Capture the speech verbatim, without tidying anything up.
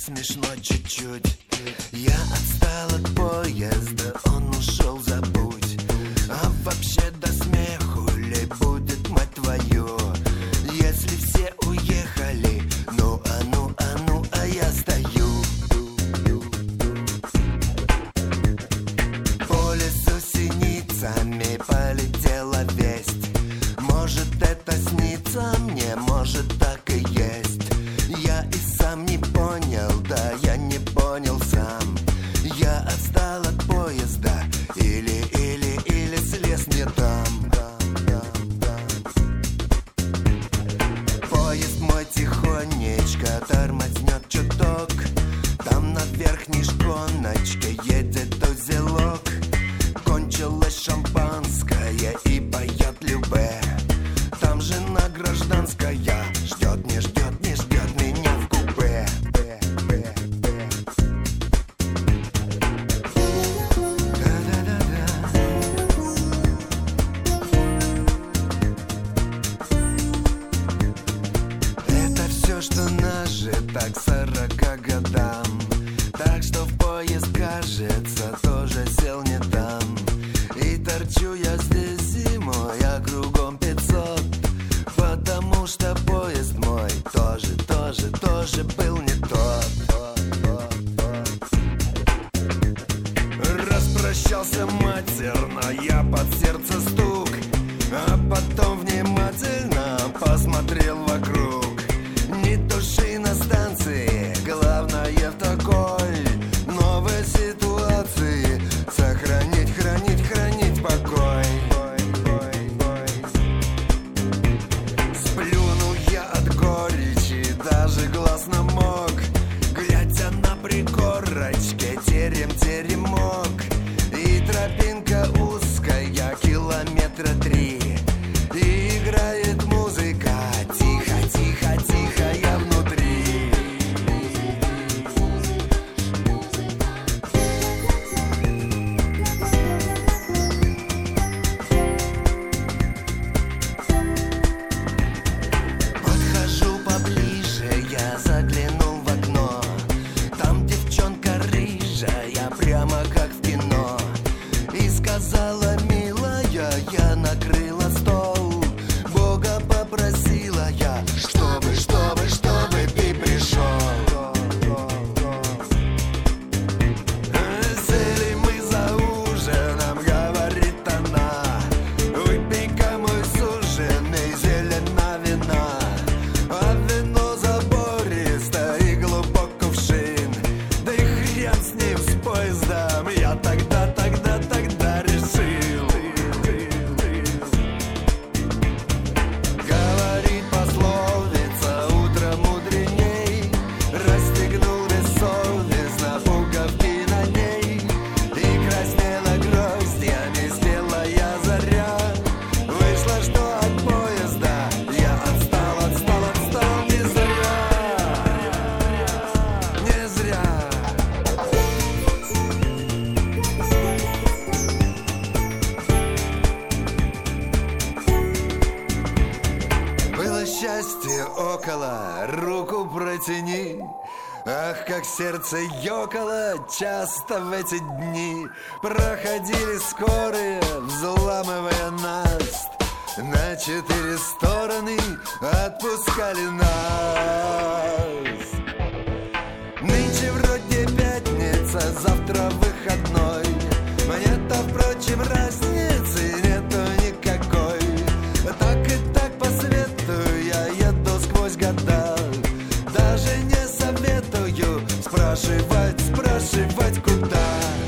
смешно чуть-чуть. Я отстал от поезда, он ушел, забудь. А вообще до смеху ли будет, мать твою, если все уехали? Ну а ну а ну, а я стою. По лесу синицами полетела весть. Может, это снится мне, может, так и есть. Я и сам не понял, да, я не понял сам. Я отстал от поезда, или, или, или слез не там. Поезд мой тихонечко тормознет чуток. Там на верхней шконочке едет узелок. Кончилось шампанское и поет Любэ. Там жена гражданская ждет, не ждет, не ждет меня в купе. Это все, что нажито к сорока годам. Так что в поезд, кажется, тоже сел не там. И торчу я здесь зимой, а кругом пятьсот. Потому что поезд мой тоже, тоже, тоже был не тот. Распрощался матерно, я под сердце стук. А потом внимательно посмотрел вокруг. Не души на станции, главное в такой новой ситуации сохранить, хранить, хранить покой. Сплюнул я от горечи, даже глаз намок, глядя на пригорочке терем теремок. И тропинка узкая, километра три. И играет музыка, тихо, тихо, тихо, я внутри. Подхожу поближе, я заглянул в окно. Там девчонка рыжая, прямо как в кино. И сказала: милая, я накрыла стол. Бога попросила я, чтобы, чтобы, чтобы ты пришел. Сели мы за ужином, говорит она: выпей-ка мой суженый зелена вина. А вино забористо и глубок кувшин. Да и хрен с ним, с поездом. Я тогда, тогда, тогда решил. Говорит пословица, утро мудреней. Расстегнул бессовестно пуговки на ней. И краснела гроздьями спелая заря. Вышло, что от поезда я отстал, отстал, отстал не зря. Не зря. Было счастье около, руку протяни. Ах, как сердце ёкало часто в эти дни. Проходили скорые, взламывая нас. На четыре стороны отпускали нас. Нынче вроде пятница, завтра выходной. Мне-то, впрочем, разницы нету никакой. Так и так по свету я еду сквозь года. Даже не советую спрашивать, спрашивать куда.